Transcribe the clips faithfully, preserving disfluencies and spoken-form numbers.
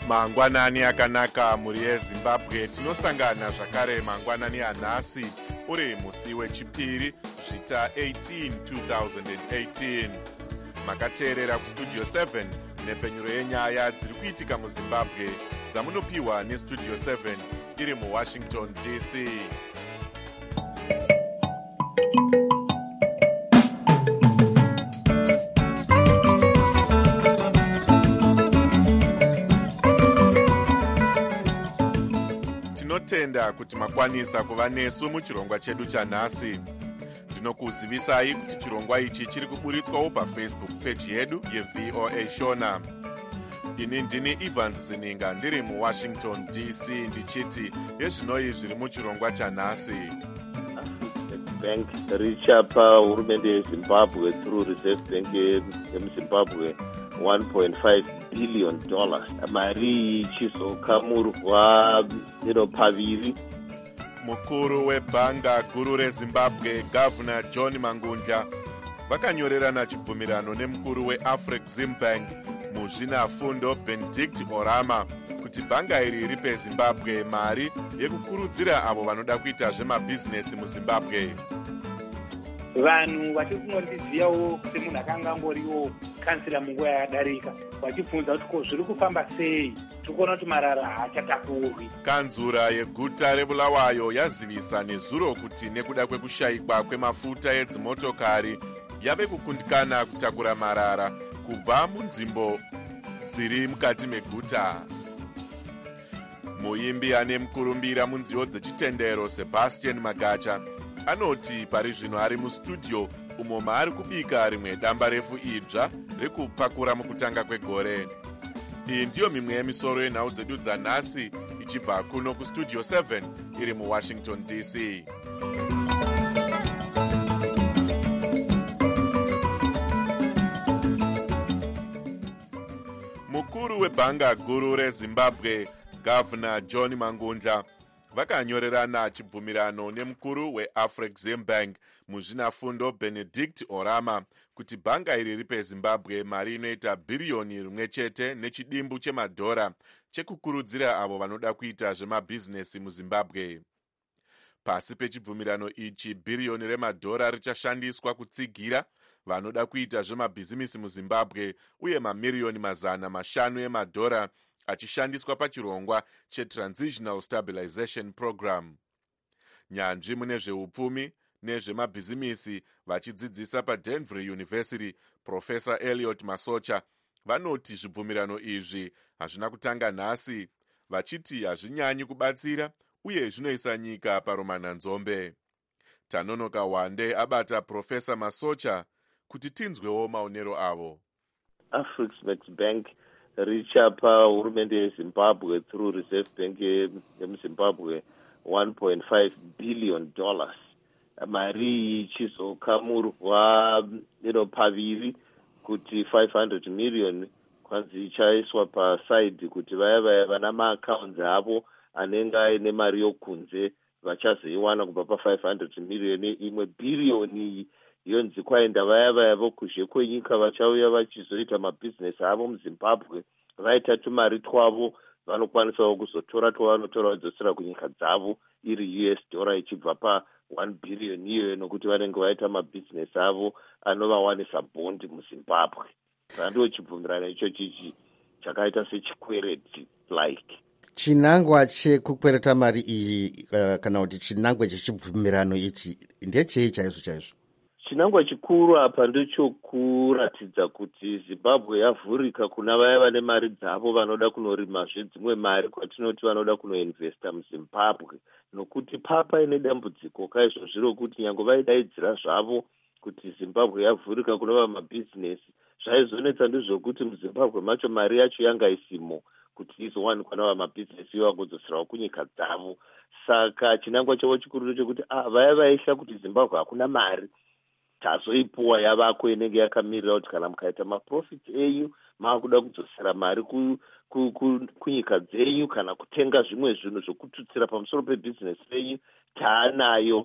Mangwanani akanaka muri yeZimbabwe. Tinosangana zvakare mangwanani anhasi uri musi wechipiri zvita eighteen twenty eighteen. Makateerera kustudio seven nepfenyuro yenyaya dziri kuitika muZimbabwe dzamunopiwa nestudio seven iri muWashington D C. Tinotenda kuti makwanisa kuva nesu muchirongwa chedu chanhasi. Ndinokuzivisai kuti chirongwa ichi chiri kuburitswawo paFacebook page yedu yeV O A Shona. Ini ndini Evans Zininga ndiri muWashington D C ndichiti yezvinoi zviri muchirongwa chanhasi. Bank richapa hurumende yeZimbabwe through Reserve Bank yemuZimbabwe one point five billion dollars. Mari ichizokamurwa ino paviri. Mukuru webhanga guru reZimbabwe Governor John Mangundla vakanyorerana chibvumirano nemukuru weAfreximbank muzvinafundo Benedict Orama kuti bhanga iri ripe Zimbabwe mari yekukurudzira avo vanoda kuita zvemabhizinesi muZimbabwe. Vanhu vachikunotiziyawo kuti munhu akanga angoriwo kansila munguva yadarika vachibvunza kuti ko zviri kufamba sei, tikuona kuti marara haachatakurwi. Kanzura yeguta reBulawayo yazivisa nezuro kuti nekuda kwekushayikwa kwemafuta edzimotokari yave kukundikana kutakura marara kubva munzvimbo dziri mukati meguta. Muimbi ane mukurumbira munziyo dzechitendero Sebastian Magacha anoti pari zvino ari mustudio umo maari kubika rimwe damba refu idzva rekupakura mukutanga kwegore. Iyi ndiyo mimwe yemisoro yenhau dzedu dzanhasi ichibva kuno kustudio seven iri muWashington D C. Mukuru webhanga guru reZimbabwe Governor John Mangundla vakanyorerana chibvumirano nemukuru weAfreximbank muzvinafundo Benedict Orama kuti bhanga iri ripe Zimbabwe mari inoita bhiriyoni rimwe chete nechidimbu chemadhora chekukurudzira avo vanoda kuita zvemabhizinesi muZimbabwe. Pasi pechibvumirano ichi bhiriyoni remadhora richashandiswa kutsigira vanoda kuita zvemabhizinesi muZimbabwe uye mamiriyoni mazana mashanu emadhora achishandiswa pachirongwa cheTransitional Stabilization Program. Nyanzvi mune zveupfumi nezvemabhizimisi vachidzidzisa paDenver University Professor Elliot Masocha vanoti zvibvumirano izvi hazvina kutanga nhasi, vachiti hazvinyanyi kubatsira uye zvinoisa nyika parumananzombe. Tanonoka Wande abata Professor Masocha kuti tinzwewo maonero avo. Afreximbank richapa hurumende yeZimbabwe through Reserve Bank yemuZimbabwe one point five billion dollars. Mari ichizokamurwa ino paviri kuti five hundred million kwanzi ichaiswa paside kuti vaya vaya vana maaccounts avo anenge aine mari yokunze vachazoiwana kubva pa five hundred million. Imwe bhiriyoni yonzi kwaenda vaya vaya vokuzhe kwenyika vachauya vachizoita mabhizinesi avo muZimbabwe vaita tumari twavo vanokwanisawo kuzotora twavanotora vadzosera kunyika dzavo iri U S dollar ichibva pa one billion iyoyo nokuti vanenge vaita mabhizinesi avo anovawanisa bondi muZimbabwe. Ndicho chibvumirano ichochi ichi chakaita sechikwereti like. Chinangwa chekukwereta mari iyi uh, kana kuti chinangwa chechibvumirano ichi ndechei chaizvo chaizvo? Chinangwa chikuru apa ndechokuratidza kuti Zimbabwe yavhurika kuna vaya vane mari dzavo vanoda kunorimazve dzimwe mari kwatinoti vanoda kunoinvesta muZimbabwe, nokuti papa ine dambudziko kaizvo zviro kuti nyange vaidaidzira zvavo kuti Zimbabwe yavhurika kuna vamabhizinesi zvaizonetsa ndizvokuti muZimbabwe macho mari yacho yanga isimo kuti izowanikwa navamabhizinesi ivo vagodzoserawo kunyika dzavo. Saka chinangwa chavo chikuru ndechekuti ah, vaya vaisha kuti Zimbabwe hakuna mari tazoipuwa yavako inenge yakamirira kuti kana mukaita maprofits enyu maakuda kudzosera mari ku, ku, ku, kunyika dzenyu kana kutenga zvimwe zvinhu zvokututsira pamusoro pebhizinesi renyu taanayo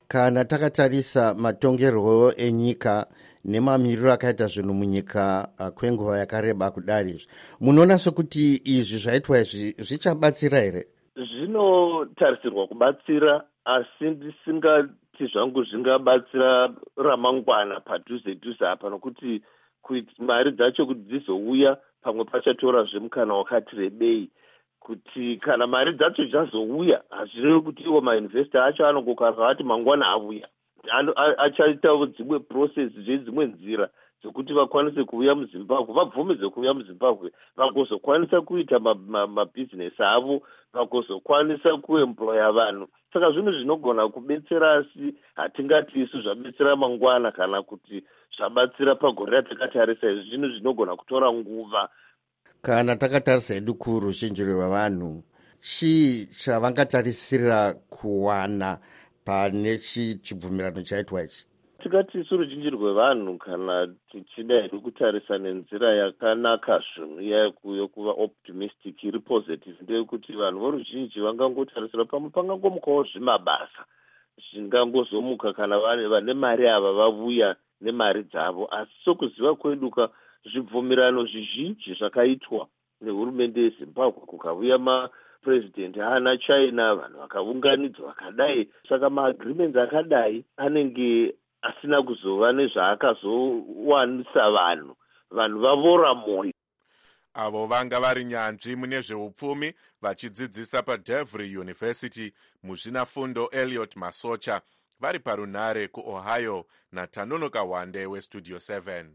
Kana takatarisa matongerwo enyika nemamiriro akaita zvinhu munyika uh, kwenguva yakareba kudari, munoona sokuti izvi zvaitwa izvi zvichabatsira here? Zvinotarisirwa kubatsira, asi ndisingati zvangu zvingabatsira ramangwana padhuze dhuze apa, nokuti mari dzacho kuti dzizouya pamwe pachatora zvemukana wakati rebei, kuti kana mari dzacho dzazouya hazvirevi kuti iwo mainvesta acho anongokarwa ati mangwana avuya, achaitawo dzimwe process dzedzimwe nzira dzekuti vakwanise kuuya muZimbabwe, vabvumidzwe kuuya muZimbabwe, vagozokwanisa kuita mabhizinesi avo, vagozokwanisa kuemploya vanhu. Saka zvinhu zvinogona kubetsera, asi hatingati isu zvabetsera mangwana kana kuti zvabatsira pagore ratakatarisa. Izvi zvinhu zvinogona kutora nguva. Kana takatarisa hedu kuruzhinji rwevanhu, chii chavangatarisira kuwana pane chibvumirano chaitwa ichi? Tikati isu ruzhinji rwevanhu, kana tichida hedu kutarisa nenzira yakanaka zvinhu yekuva optimistic iri positive, ndeyekuti vanhu voruzhinji vangangotarisira pamwe pangangomukawo zvimabasa zvingangozomuka kana vane mari ava vavuya nemari dzavo. Asi sokuziva kweduka, zvibvumirano zvizhinji zvakaitwa nehurumende yeZimbabwe, kukavuya mapresident ana China, vanhu vakaunganidzwa vakadai. Saka maagreements akadai anenge asina kuzova nezvaakazowanisa vanhu, vanhu vavora moyo. Avo vanga vari nyanzvi mune zveupfumi vachidzidzisa paDevry University muzvinafundo Elliot Masocha, vari parunhare kuOhio naTanonoka Wande weStudio seven.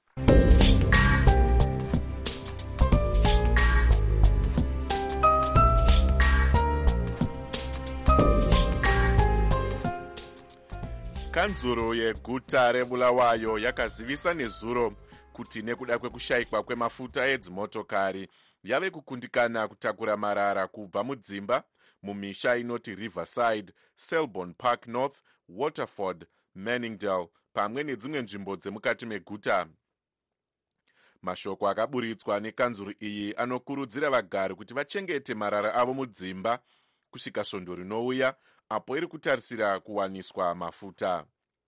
Kanzuro yeguta reBulawayo yakazivisa nezuro kuti nekuda kwekushayikwa kwemafuta edzimotokari yave kukundikana kutakura marara kubva mudzimba mumisha inoti Riverside, Selborne Park North, Waterford, Manningdale pamwe nedzimwe nzvimbo dzemukati meguta. Mashoko akaburitswa nekanzuro iyi anokurudzira vagari kuti vachengete marara avo mudzimba kusvika svondo rinouya apo iri kutarisira kuwaniswa mafuta.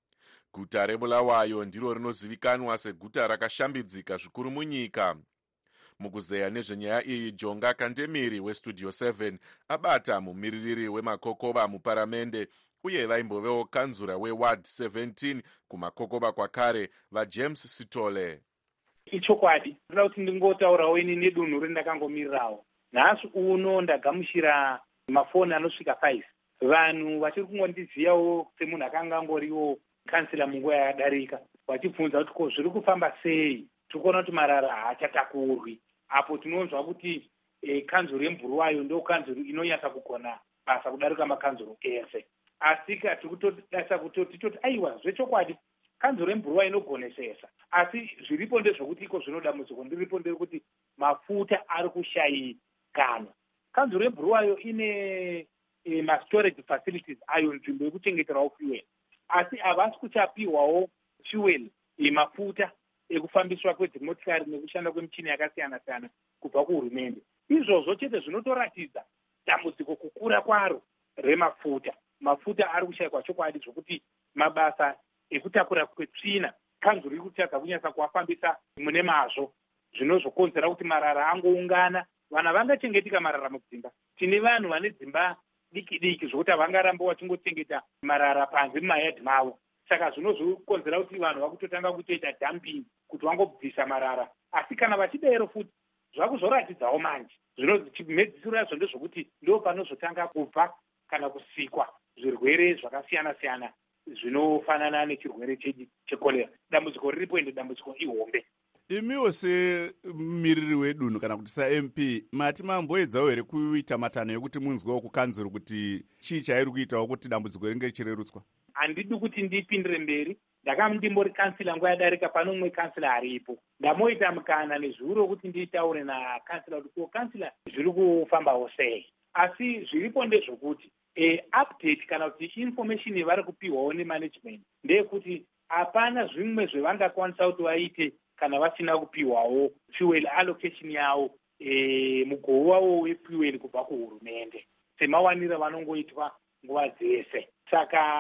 Guta reBulawayo ndiro rinozivikanwa seguta rakashambidzika zvikuru munyika. Mukuzeya nezvenyaya iyi, Jonga Kandemiri weStudio seven abata mumiririri wemakokova muparamende uye vaimbovewo kanzura weward seventeen kumakokova kwakare vaJames Sitole. Ichokwadi, ndoda kuti ndingotaurawo ini nedunhu rendakangomirirawo. Nhasi uno ndagamuchira mafoni anosvika five. Vanhu vachiri kungondiziyawo semunhu akanga angoriwo kansila munguva yadarika, vachibvunza kuti ko zviri kufamba sei, tikuona kuti marara haachatakurwi. Apo tinonzwa kuti e, kanzuro yeBulawayo ndo kanzuro inonyatsa kugona basa kudarika makanzuro ese. Asi kati kutodasa kutoti toti aiwa zvechokwadi kanzuro yeBulawayo inogonesesa, asi zviripo ndezvokuti iko zvinoda muziko ndiripo nderekuti mafuta ari kushayikana. Kanzuro yeBulawayo ine e, ma-storage facilities ayo, nzvimbo yekuchengeterawo fuel, asi havasi kuchapiwawo fuel yemafuta ekufambiswa kwedzimotokari nekushanda kwemichini yakasiyana siyana kubva kuhurumende. Izvozvo chete zvinotoratidza dambudziko kukura kwaro remafuta. Mafuta ari kushayikwa chokwadi, zvokuti mabasa ekutakura kwetsvina kanzuro iri kutadza kunyatsa kuafambisa mune mazvo, zvinozokonzera kuti marara angoungana. Vana vangachengetika marara mudzimba. Tine vanhu vane dzimba diki diki zvokuti havangaramba vachingochengeta marara panze mumayadhi mavo. Saka zvinozokonzera kuti vanhu vakutotanga kutoita dumping kuti vangobvisa marara. Asi kana vachidero futi zvakuzoratidzawo manje, mhedzisiro yazvo ndezvokuti ndo panozotanga kubva kana kusikwa zvirwere zvakasiyana siyana zvinofanana nechirwere chekolera. Dambudziko riripo ende dambudziko ihombe. Imiwo semiriri wedunhu kana kuti sa-M P mati mamboedzawo here kuita matano ekuti munzwewo kukanzuro kuti chii chairi kuitawo kuti dambudziko ringe richirerutswa? Handidi kuti ndipindire mberi. Ndakamdimbori kansila nguva yadarika, pano umwe kansila aripo. Ndamoita mukana nezuro kuti nditaure nakansila kuti ko kansila zviri kufambawo sei. Asi zviripo ndezvokuti e, update kana kuti information yevari kupiwawo nemanagement ndeyekuti hapana zvimwe zvavangakwanisa kuti vaite kana vasina kupiwawo fuel allocation yawo e, mugou wavo wefuel kubva kuhurumende semawanira vanongoitwa nguva dzese. Saka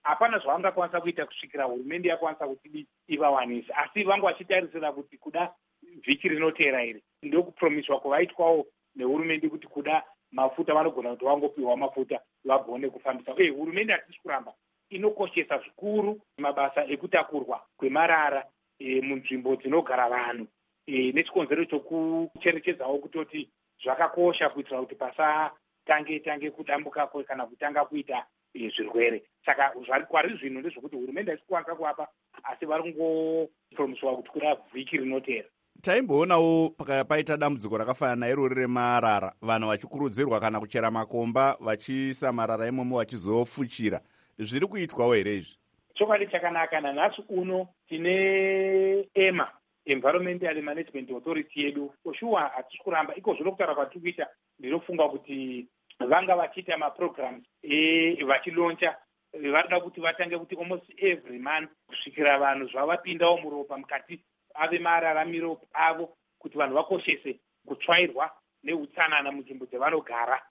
hapana zvavangakwanisa kuita kusvikira hurumende yakwanisa kuti ivawanise, asi vangu vachitarisira kuti kuda vhiki rinoteera iri ndokupromiswa kuvaitwawo nehurumende kuti kuda mafuta vanogona kuti vangopiwa mafuta vagone kufambisa. Uye hurumende hatisi kuramba inokoshesa zvikuru mabasa ekutakurwa kwemarara e, munzvimbo dzinogara vanhu e, nechikonzero chokucherechedzawo kutoti zvakakosha kuitira kuti pasatange tange kudambuka kana kutanga kuita e, zvirwere. Saka kwari zvino ndezvokuti hurumende haisi kukwanisa kuvapa, asi vari kungopromiswa kuti kuda vhiki rinoteera. Taimboonawo paita dambudziko rakafanana irori remarara, vanhu vachikurudzirwa kana kuchera makomba vachiisa marara imomo vachizofuchira. Zviri kuitwawo here izvi? Chokwadi chakanaka. Nanhasi uno tine ema Environmental Management Authority yedu, oshuwa hatisi kuramba. Iko zvino kutaura kwatiri kuita, ndinofunga kuti vanga vachiita maprograms e vachiloncha, varida kuti vatange kuti almost every month kusvikira vanhu zvavapindawo muropa mukati ave mararamiro avo, kuti vanhu vakoshese kutsvairwa neutsanana munzvimbo dzevanogara.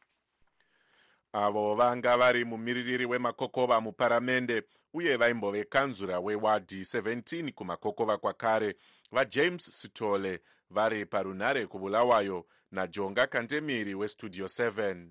Avo vanga vari mumiririri wemakokova muparamende uye vaimbove kanzura wewadhi seventeen kumakokova kwakare, vaJames Sitole vari parunhare kubulawayo naJonga Kantemiri westudio seven.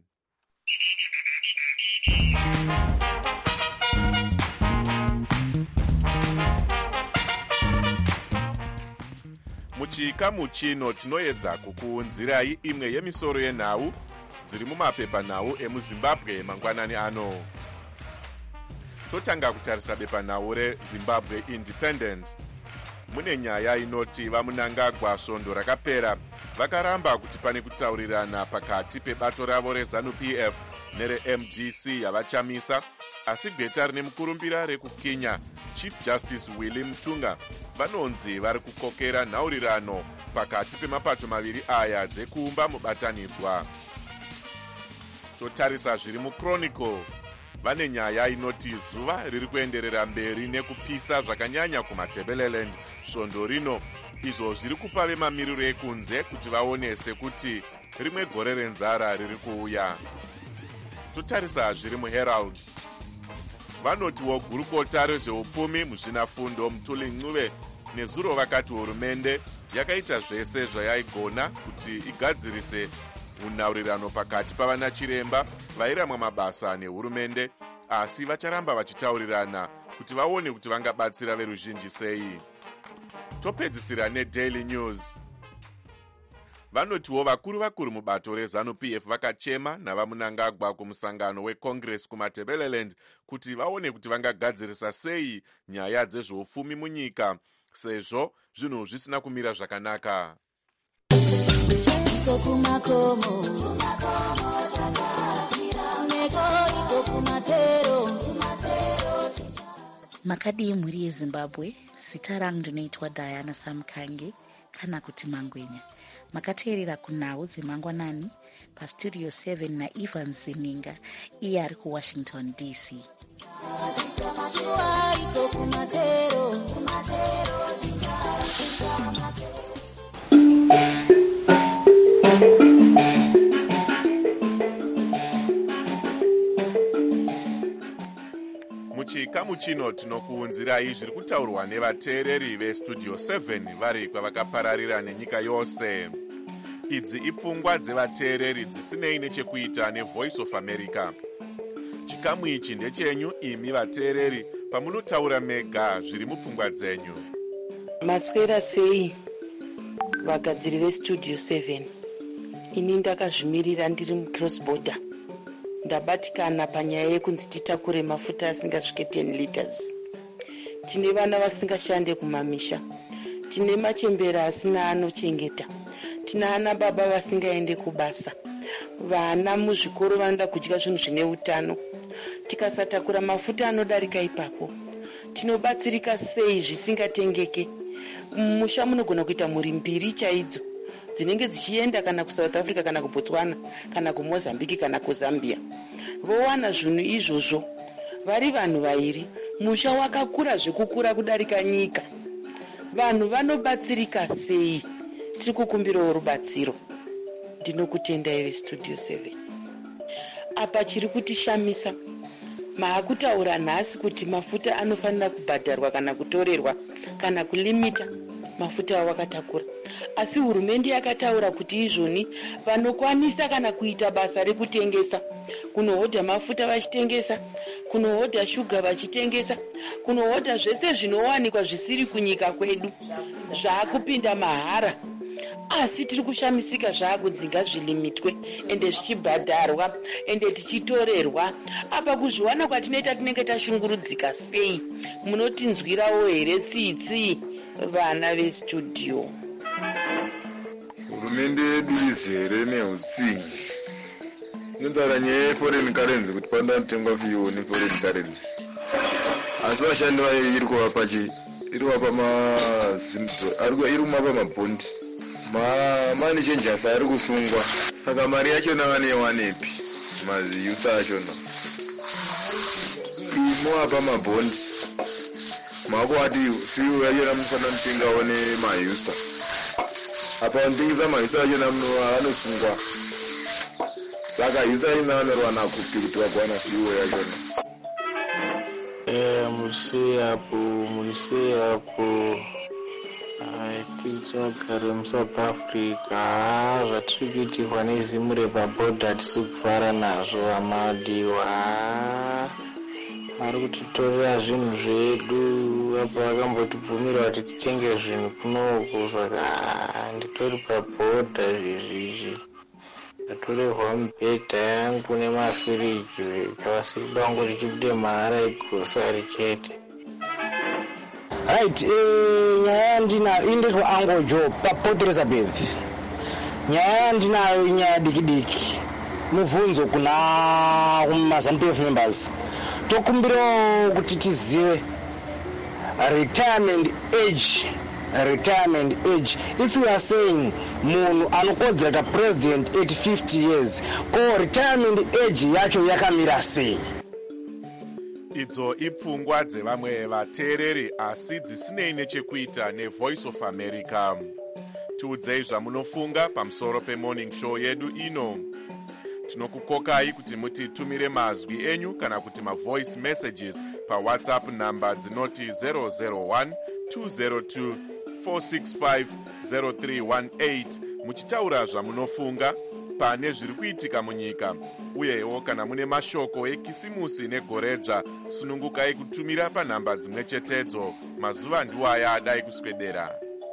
Muchikamu chino tinoedza kukuunzirai imwe yemisoro yenhau dziri mumapepanhau emuzimbabwe mangwanani ano. Totanga kutarisa bepanhau reZimbabwe Independent. Mune nyaya inoti vaMunangagwa svondo rakapera vakaramba kuti pane kutaurirana pakati pebato ravo reZANU-P F nere-M D C yavachamisa, asi gweta rine mukurumbira rekuKenya Chief Justice Willie Mutunga vanonzi vari kukokera nhaurirano pakati pemapato maviri aya dzekuumba mubatanidzwa. Totarisa zviri muChronicle. Vane nyaya inoti zuva riri kuenderera mberi nekupisa zvakanyanya kumaTebeleland svondo rino, izvo zviri kupa vemamiriro ekunze kuti vaonese kuti rimwe gore renzara riri kuuya. Totarisa zviri muHerald. Vanotiwo gurukota rezveupfumi muzvinafundo Mutuli Ncuve nezuro vakati hurumende yakaita zvese zvayaigona kuti igadzirise unhaurirano pakati pavana chiremba vairamwa mabasa nehurumende, asi vacharamba vachitaurirana kuti vaone kuti vangabatsira veruzhinji sei. Topedzisira neDaily News. Vanotiwo vakuru vakuru mubato reZANU-P F vakachema navaMunangagwa kumusangano weCongress kumaTebeleland kuti vaone kuti vangagadzirisa sei nyaya dzezveupfumi munyika, sezvo zvinhu zvisina kumira zvakanaka. Makadii mhuri yeZimbabwe, zita rangu ndinoitwa Diana Samkange kana kuti Mangwenya. Makateerera kunhau dzemangwanani pastudio seven naEvans Zininga, iye ari kuWashington D C. Muchikamu chino tinokuunzirai zviri kutaurwa nevateereri vestudio seven vari kwavakapararira nenyika yose. Idzi ipfungwa dzevateereri dzisinei nechekuita neVoice of America. Chikamu ichi ndechenyu imi vateereri pamunotaura mega zviri mupfungwa dzenyu. Maswera sei vagadziri vestudio seven. Ini ndakazvimirira ndiri mucross border. Ndabatikana panyaya yekunzi titakure mafuta asingasvike ten liters. Tine vana vasingashande kumamisha. Tine machembera asina anochengeta. Tine ana baba vasingaende kubasa. Vana muzvikoro vanoda kudya zvinhu zvine utano. Tikasatakura mafuta anodarika ipapo, tinobatsirika sei zvisingatengeke. Musha munogona kuita mhuri mbiri chaidzo dzinenge dzichienda kana kuSouth Africa kana kuBotswana kana kuMozambique kana kuZambia. Vowana zvinhu izvozvo vari vanhu vairi, musha wakakura zvekukura kudarika nyika. Vanhu vanobatsirika sei? Tiri kukumbirawo rubatsiro. Ndinokutendai vestudio seven. Apa chiri kutishamisa, maakutaura nhasi kuti mafuta anofanira kubhadharwa kana kutorerwa kana kulimita mafuta awakatakura, asi hurumende yakataura kuti izvoni vanokwanisa kana kuita basa rekutengesa, kunohodha mafuta vachitengesa, kunohodha shuga vachitengesa, kunohodha zvese zvinowanikwa zvisiri kunyika kwedu zvaakupinda mahara, asi tiri kushamisika zvaakudzinga zvilimitwe ende zvichibhadharwa ende tichitorerwa. Apa kuzviwana kwatinoita tinenge tashungurudzika sei? Munotinzwirawo here tsitsi vana vestudio? Hurumende yedu izere neutsingi inotaura nyaya yeforeign currency kuti panotengwa fiwo neforeign currency, asi vashandi vayo iri kuvapa chi iri kuvapa iri kumapa mabhondi mani chenjers ari kusungwa, saka mari yachona vanewanepi maziyusa achona imovapa mabhondi makuati fiwo yachona munofanira mutengawo nemayusa. Apa vanotengesa mayusa achona vanosungwa, saka yusa ina vanorwana kupi kuti vakuwana fiwo yachona. Musei apo musei apo tiri tinogara muSouth Africa, zvatiri kuitirwa nezimure pabhodha hatisi kufara nazvo amadiwa. Vari kutitorera zvinhu zvedu, apa vakambotibvumira kuti titenge zvinhu kunoku, saka nditori pabhodha zvizvizvi ndatorerwa mubhedha yangu nemafiriji, kavasi kuda kungu tichibude mahara egosari chete. Right, eh, nyaya ndinayo indetwa Angojo paPort Elizabeth. Nyaya ndinayo nyaya diki diki. Mubvunzo kuna kumaZANU-P F members. Tokumbira kuti tizive retirement age, retirement age. If you are saying munhu anokodzera ta president at fifty years, ko retirement age yacho yakamira sei? Idzo ipfungwa dzevamwe vateereri asi dzisinei nechekuita neVoice of America. Tiudzei zvamunofunga pamusoro peMorning Show yedu ino. Tinokukokai kuti mutitumire mazwi enyu kana kuti mavoice messages paWhatsApp namba dzinoti zero zero one two zero two four six five zero three one eight muchitaura zvamunofunga pane zviri kuitika munyika. Uyewo kana mune mashoko ekisimusi negoredzva, sunungukai kutumira panhamba dzimwe chetedzo. Mazuva ndiwaya adai kuswedera.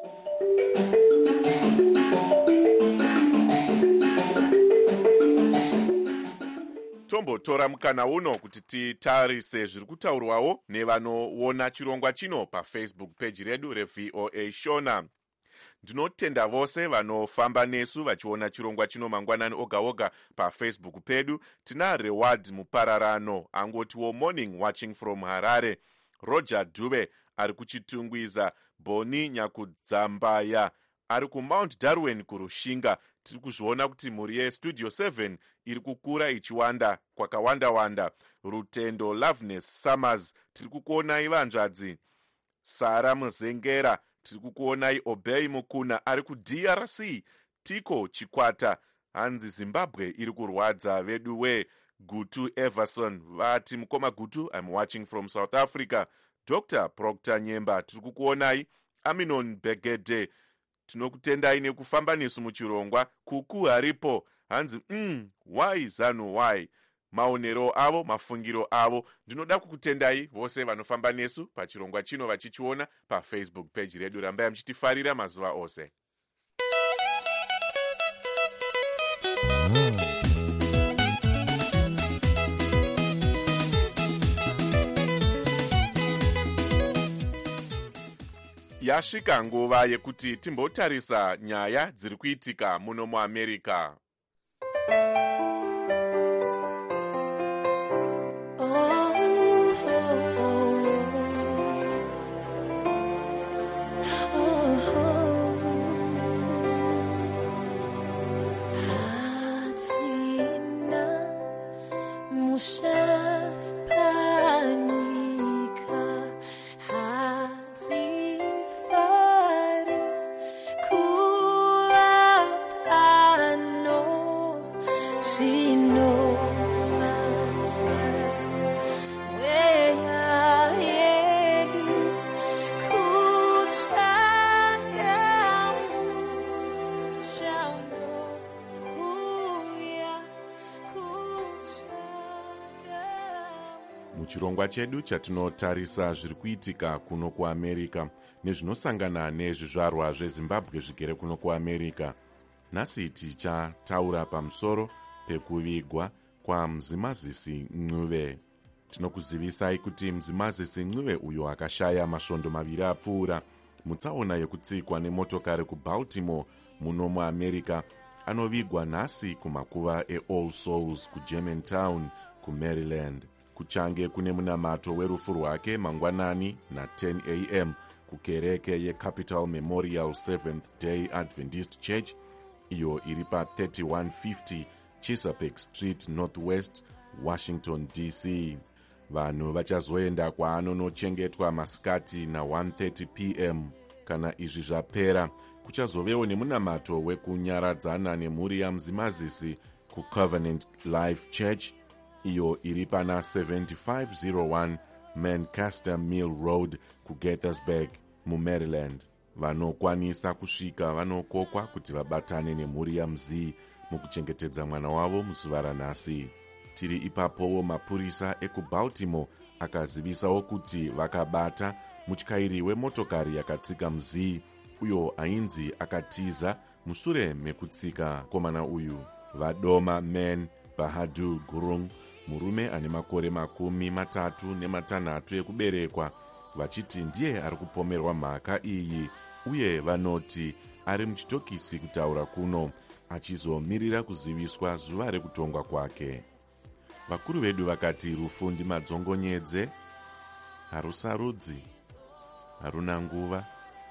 Tombotora mukana uno kuti titarise zviri kutaurwawo nevanoona chirongwa chino paFacebook page redu reV O A Shona. Ndinotenda vose vanofamba nesu vachiona chirongwa chino mangwanani oga oga paFacebook pedu. Tina Reward Mupararano angotiwo morning watching from Harare. Roger Dube ari kuchitungwiza. Boni Nyakudzambaya ari kuMount Darwin kurushinga. Tiri kuzviona kuti mhuri yeStudio seven iri kukura ichiwanda kwakawanda wanda. Rutendo Loveness Summers tiri kukuonai vanzvadzi. Sara Muzengera tiri kukuonai. Obey Mukuna ari kuD R C. Tiko Chikwata hanzi Zimbabwe iri kurwadza vedu we. Gutu Everson vati mukoma Gutu, I'm watching from South Africa. Doctor Proctor Nyemba tiri kukuonai. Aminon Begede tinokutendai nekufamba nesu muchirongwa. Kuku haripo hanzi mm, why zanu why. Maonero avo, mafungiro avo. Ndinoda kukutendai vose vanofamba nesu pachirongwa chino vachichiona paFacebook page redu. Rambai mchitifarira mazuva ose. Yasvika nguva yekuti timbotarisa nyaya dziri kuitika muno muAmerica. muchirongwa chedu chatinotarisa zviri kuitika kuno kuamerica nezvinosangana nezvizvarwa zvezimbabwe zvigere kuno kuamerica. Nhasi tichataura pamusoro pekuvigwa kwamuzimazisi Ncube. Tinokuzivisai kuti muzimazisi Ncube uyo akashaya masvondo maviri apfuura mutsaona yekutsikwa nemotokari kubaltimore muno muamerica anovigwa nhasi kumakuva eAll Souls kuGermantown kuMaryland. Kuchange kune munamato werufu rwake mangwanani na10 a m kukereke yeCapital Memorial Seventh Day Adventist Church iyo iri pa thirty-one fifty Chesapeake Street Northwest, Washington D C. Vanhu vachazoenda kwaanonochengetwa masikati na one thirty p m Kana izvi zvapera kuchazovewo nemunamato wekunyaradzana nemhuri yamuzimazisi kuCovenant Life Church iyo iri pana seventy-five oh one Manchester Mill Road kuGaithersburg muMaryland. Vanokwanisa kusvika vanokokwa kuti vabatane nemhuri yamuziyi mukuchengetedza mwana wavo muzuva ranhasi. Tiri ipapowo mapurisa ekubaltimore akazivisawo kuti vakabata mutyairi wemotokari yakatsika muziyi uyo ainzi akatiza mushure mekutsika komana uyu. Vadoma Man Bahadur Gurung, murume ane makore makumi matatu nematanhatu ekuberekwa, vachiti ndiye ari kupomerwa mhaka iyi uye vanoti ari muchitokisi kutaura kuno achizomirira kuziviswa zuva rekutongwa kwake. Vakuru vedu vakati rufu ndimadzongonyedze, harusarudzi, haruna nguva,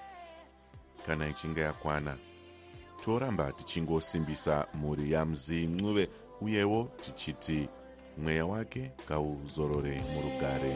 kana ichinge yakwana. Toramba tichingosimbisa mhuri yamuziyi Ncube uyewo tichiti mweya wake kauzorore murugare.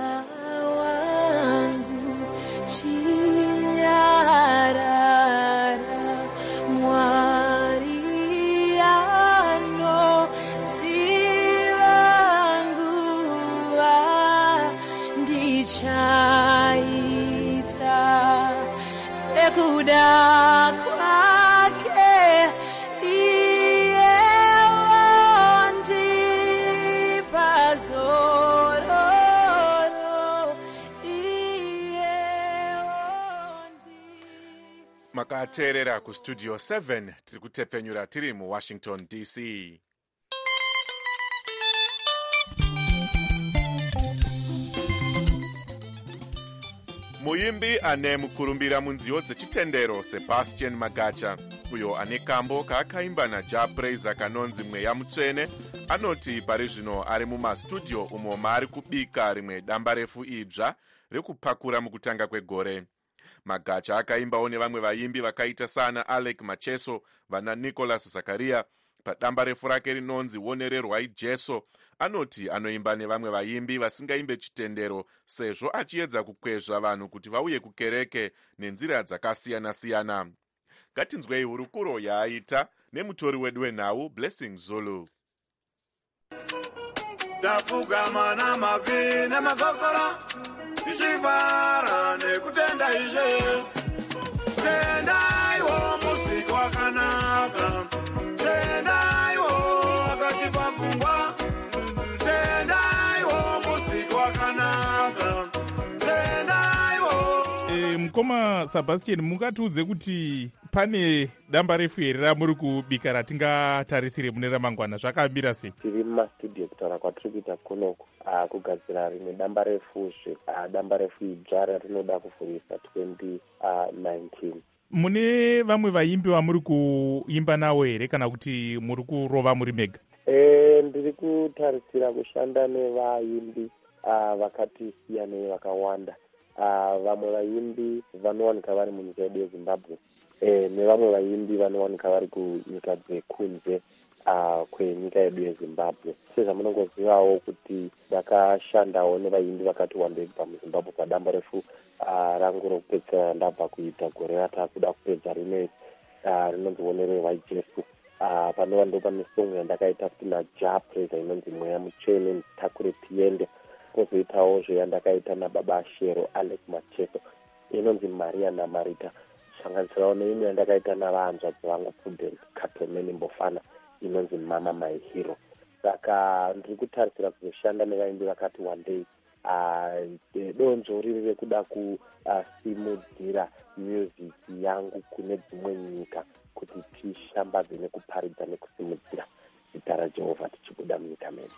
Kuda kwake iye wondi pazororo iye wondi. Makateerera kustudio seven tiri kutepfenyura tiri muWashington D C. Muimbi ane mukurumbira munziyo dzechitendero Sebastian Magacha uyo ane kambo kaakaimba naJah Praiser kanonzi mweya mutsvene anoti pari zvino ari mumastudio umo maari kubika rimwe damba refu idzva rekupakura mukutanga kwegore. Magacha akaimbawo nevamwe vaimbi vakaita sana Alec Macheso vana Nicholas Zakaria padamba refu rake rinonzi Wonererwai Jesu. Anoti anoimba nevamwe vaimbi vasingaimbe chitendero sezvo achiedza kukwezva vanhu kuti vauye kukereke nenzira dzakasiyana-siyana. Ngatinzwei hurukuro yaaita nemutori wedu wenhau Blessing Zulu. Ndapfugama namabvi nemagokora ndichivhara nekutenda izve tendaiwo musiki wakanaka tendaiwo akatipa pfungwa tendaiwo musiki wakanaka tendaiwo. E, mukoma Sebastian, mungatiudze kuti pane damba refu here ramuri kubika ratingatarisire mune ramangwana, zvakamira sei? Tiri mumastudio kutaura kwatiri kuita kunoku uh, kugadzira rimwe damba refuzve uh, damba refu idzva ratinoda kuvhurisa twenty nineteen. Mune vamwe vaimbi vamuri kuimba navo here kana kuti muri kurova muri mega? E, ndiri kutarisira kushanda nevaimbi uh, vakati siyanei vakawanda. Uh, vamwe vaimbi vanowanika vari munyika yedu yeZimbabwe, e, nevamwe vaimbi vanowanika vari kunyika dzekunze uh, kwenyika yedu yeZimbabwe. Sezvamunongozivawo kuti ndakashandawo nevaimbi vakati wandei pamuZimbabwe padamba refu uh, rangu rokupedzisira ndabva kuita gore ratakuda kupedza rine uh, rinonzi Wonererwai Jesu. Uh, panova ndo pane song yandakaita kuti naJah Praiser inonzi mweya mutsvene nditakure tiende. Kozoitawo zveyandakaita nababa Shero Alec Macheso inonzi Maria naMarita. Sanganisirawo neimwe yandakaita navahanzvadzi vangu Prudence Katomeni Mbofana inonzi Mama My Hero. saka ndiri kutarisira kuzoshanda nevaimbi vakati one day uh, donzvo riri rekuda kusimudzira uh, music yangu kune dzimwe nyika kuti tishambadze nekuparidza nekusimudzira zita raJehovha tichibuda munyika medu.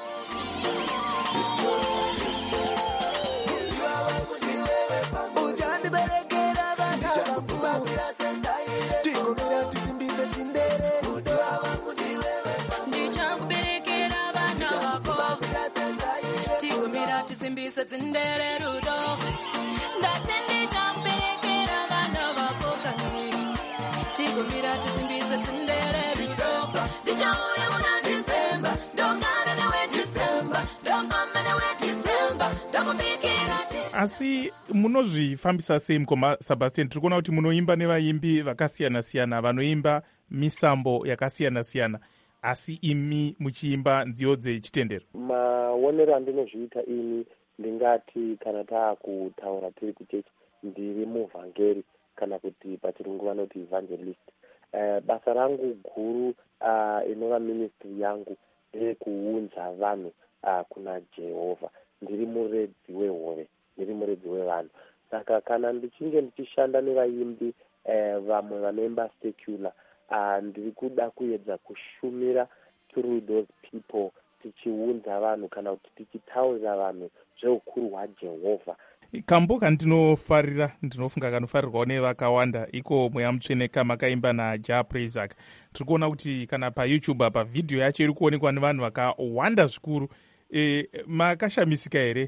Simbisa tsindere rudo ndatendi chamberekera vana vako kangi tigumira tisimbisa tsindere rudo ndichauya muna December ndongana newe December ndofamba newe December ndakubikira. Asi munozvifambisa sei mukoma Sebastian? Tiri kuona kuti munoimba nevaimbi vakasiyana siyana vanoimba misambo yakasiyana siyana, asi imi muchiimba nziyo dzechitendero. Maonero andinozviita ini ndingati kana taakutaura tiri kuchechi ndiri muvhangeri kana kuti pachirungu vanoti evangelist. Uh, basa rangu guru uh, inova ministry yangu ndeyekuunza vanhu uh, kuna Jehovha. Ndiri muredzi wehove, ndiri muredzi wevanhu. Saka kana ndichinge ndichishanda nevaimbi uh, vamwe vanoimba secular, uh, ndiri kuda kuedza kushumira through those people tichiunza vanhu kana kuti tichitaurira vanhu zveukuru hwaJehovha. Kambo kandinofarira ndinofunga kanofarirwawo nevakawanda iko mweya mutsvene kamakaimba naJah Praisak. Tiri kuona kuti kana paYouTube apa vhidhiyo yacho iri kuonekwa nevanhu vakawanda zvikuru. E, makashamisika here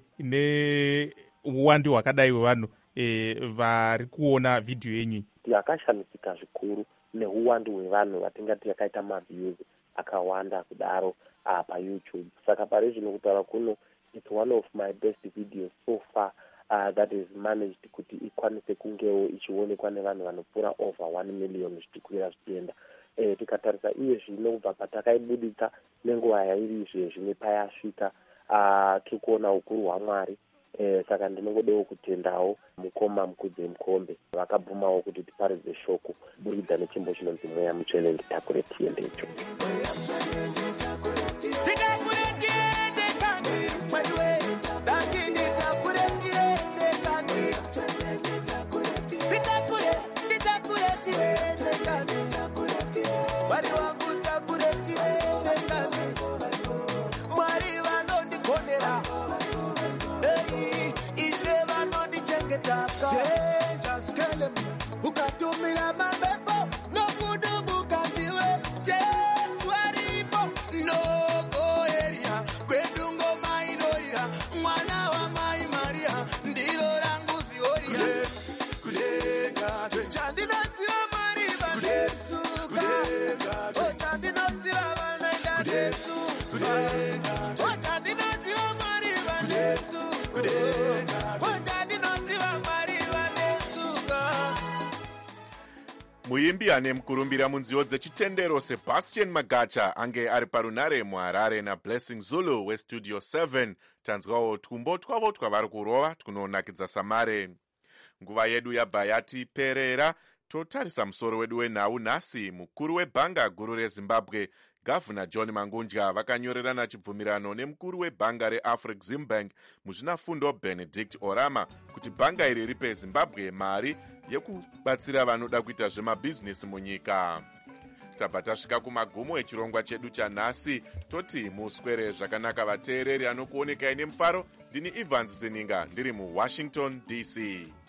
neuwandi hwakadai hwevanhu e, vari kuona vhidhiyo yenyu? Yakashamisika zvikuru neuwandi hwevanhu vatingati yakaita maviews akawanda kudaro uh, paYouTube. Saka pari zvino kutaura kuno, it's one of my best videos so far uh, that has managed kuti ikwanise kungewo ichionekwa nevanhu vanopfuura over one million zvichikwira zvichienda. Eh, tikatarisa iye zvino kubva patakaibuditsa nenguva yairi izvezvi nepayasvika uh, tiri kuona ukuru hwaMwari. Eh, saka ndinongodewo kutendawo mukoma mukudze mukombe vakabvumawo kuti tiparidze shoko kuburikidza nechimbo chinonzi mweya mutsvene nditakure tiende icho. Muimbi ane mukurumbira munziyo dzechitendero Sebastian Magacha ange ari parunare muHarare naBlessing Zulu westudio seven. Tanzwawo twumbo twavo twavari kurova twunonakidza samare. Nguva yedu yabva yatiperera. Totarisa musoro wedu wenhau nhasi. Mukuru webhanga guru reZimbabwe Gavana John Mangunja vakanyorerana chibvumirano nemukuru webhanga reAfreximbank muzvinafundo Benedict Orama kuti bhanga iri ripe Zimbabwe mari yekubatsira vanoda kuita zvemabhizinesi munyika. Tabva tasvika kumagumo echirongwa chedu chanhasi. Toti muswere zvakanaka vateereri anokuonekai nemufaro. Ndini Evans Zeninga ndiri muWashington D C.